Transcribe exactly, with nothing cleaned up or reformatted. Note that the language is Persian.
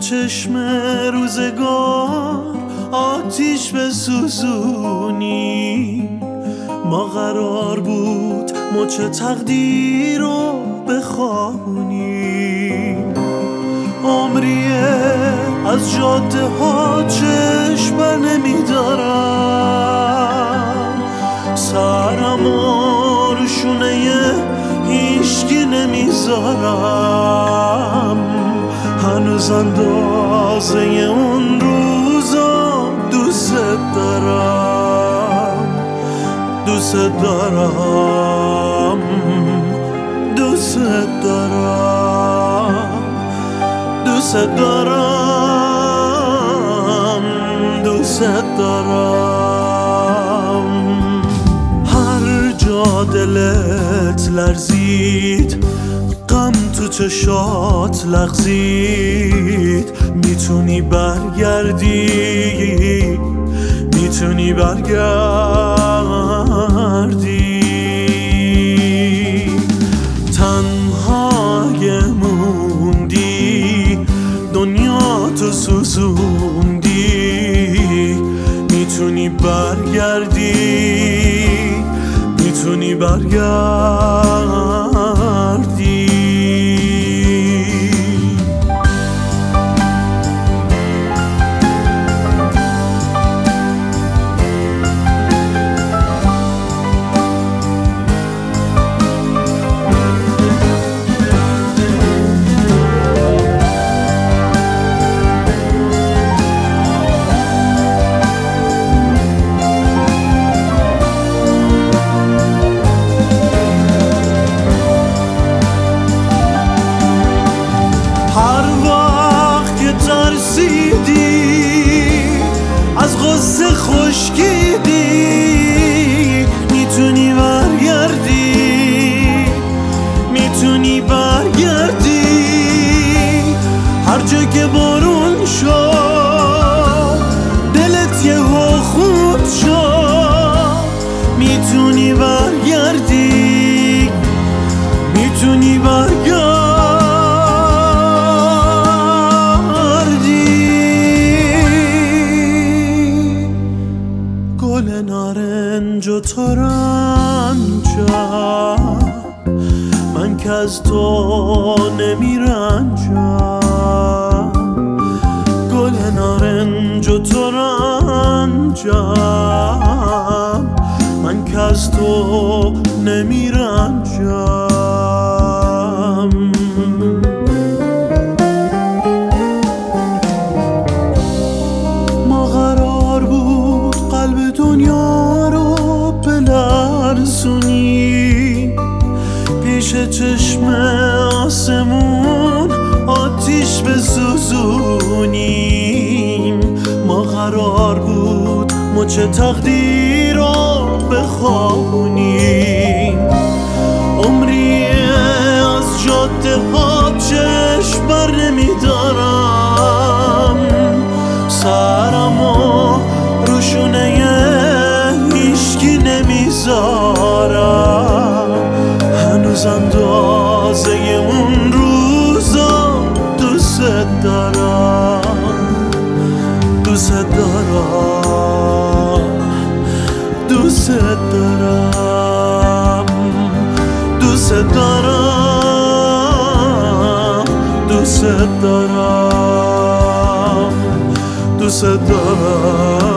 چشم روزگار آتیش بسوزونیم. ما قرار بود مچ تقدیر رو بخوابونیم. عمریه از جاده ها چشم بر نمیدارم، سرم و روشونه هیچکی نمیذارم. هنوز اندازه اون روزا دوست دارم، دوست دارم، دوست دارم، دوست دارم، دوست دارم. هر جا دلت لرزید، غم تو چشات لغزید، میتونی برگردی، میتونی برگردی. تنهای موندی، دنیا تو سوزوندی، میتونی برگردی، میتونی برگردی. از غصه خشکیدی، میتونی برگردی، میتونی برگردی. هر جا که بارون شد دلت یه خون شد، میتونی برگردی، میتونی برگردی. گل نارنج و ترنجم، من که از تو نمیرنجم. گل نارنج و ترنجم، من که از تو نمیرنجم. ما قرار بود قلب دنیا رو بلرزونی، پیش چشم آسمون آتیش بسوزونیم. ما قرار بود مچ تقدیر رو بخوابونیم. عمریه از جاده ها چشم بر نمیدارم، سرم و روشونه هیچکی نمیذارم. هنوز اندازه اون روزا دوست دارم، دوست دارم، دوست دارم، دوست دارم، دوست دارم، دوست دارم.